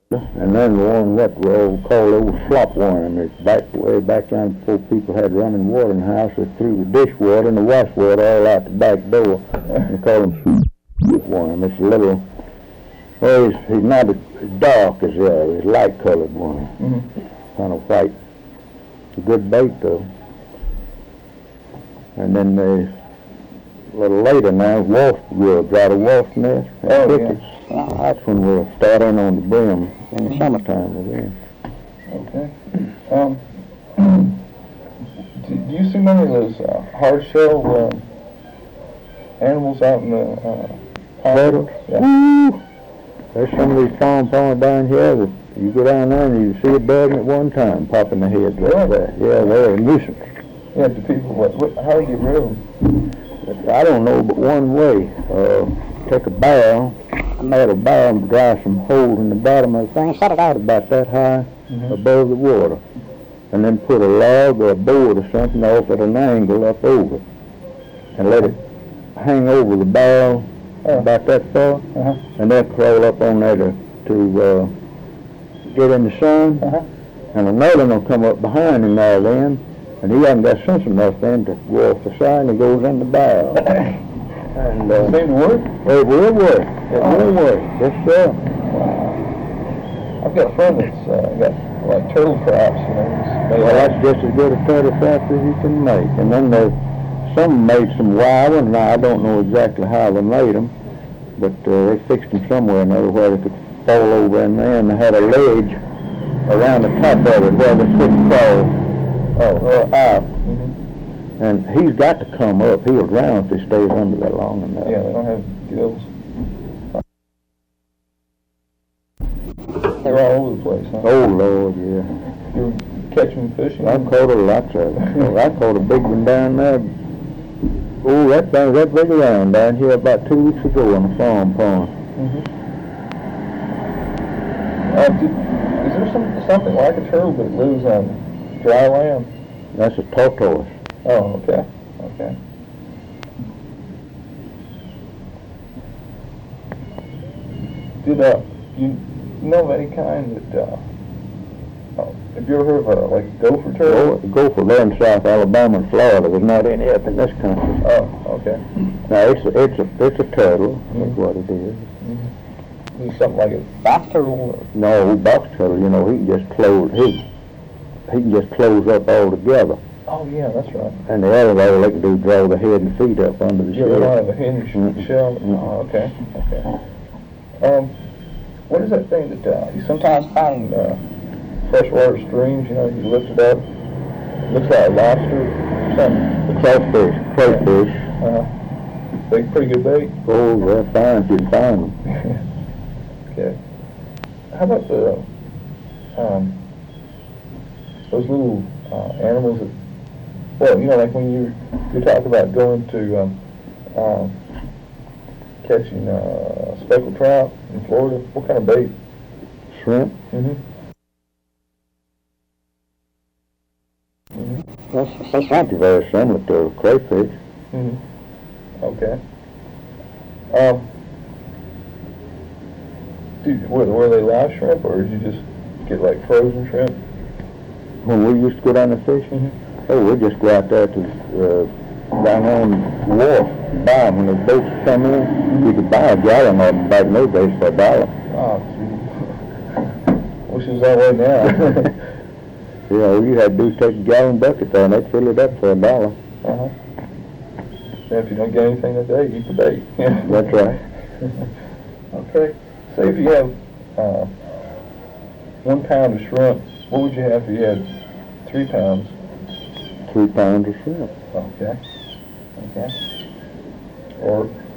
And then the one what we call old slop worm. It's back way back down before people had running water in the house. They threw the dishwater and the wash water all out the back door. They call him worm. It's a little, well, he's not as dark as the other. He's light colored worm. Kind of white. It's a good bait though. And then they, a little later now, we'll dry the wasp nest. Oh, yeah. That's when we'll start in on the brim in the summertime again. Okay. Do you see many of those hard shell animals out in the pond? Yeah. Woo! There's some of these farm ponds down here that you go down there and you see a dozen at one time popping their heads like that. Yeah, they're a nuisance. Yeah, do people, how do you get rid of them? I don't know, but one way. Take a barrel, I made a barrel and dry some holes in the bottom of the thing, set it out about that high above the water, and then put a log or a board or something off at an angle up over it, and let it hang over the barrel about that far, and then crawl up on there to get in the sun, and another one will come up behind him there then, and he hasn't got sense enough then to go off the side and he goes in the barrel. And does it seem to work? It will work. It will work. Yes, sir. I've got a friend that's got like turtle traps, you know. Well, that's just as good a turtle trap as you can make. And then some made some wild ones. Now I don't know exactly how they made them, but they fixed them somewhere or another where they could fall over in there, and they had a ledge around the top of it where they couldn't fall out. And he's got to come up. He'll drown if he stays under that long enough. Yeah, they don't have gills. They're all over the place, huh? Oh, Lord, yeah. You catch them fishing? I caught a lot of them. I caught a big one down there. Oh, that thing was that big around down here about 2 weeks ago in a farm pond. Is there something like a turtle that lives on dry land? That's a tortoise. Oh, okay. Okay. Did you know of any kind that have you ever heard of like gopher turtle? Gopher there in South Alabama and Florida. There's not any up in this country. Oh, okay. Now it's a turtle. That's what it is. Is it something like a box turtle? Or? No, box turtle. You know, he can just close. He can just close up altogether. Oh, yeah, that's right. And the other way they can do is draw the head and feet up under the shell. Yeah, they don't have a hinge shell. Oh, okay, okay. What is that thing that you sometimes find in freshwater streams, you know, you lift it up, it looks like a lobster or something? The crayfish. Big, pretty good bait? Oh, they're fine if you can find them. Okay. How about those little animals that, well, you know, like when you talk about going to catching speckled trout in Florida, what kind of bait? Shrimp? Well, shrimp is very similar to crayfish. Okay. Were they live shrimp, or did you just get like frozen shrimp? When we used to go down to fishing, we'd just go out there to down on the wharf, buy them. When the boats come in, you could buy a gallon of them back in those days for $1. Oh, gee. Wish it was that way now. Yeah, all you had to do is take a gallon bucket there and they'd fill it up for $1. Yeah, if you don't get anything that day, eat the bait. That's right. Okay. Say if you have 1 pound of shrimp, what would you have if you had 3 pounds? 3 pounds of shrimp. Okay. Okay. Or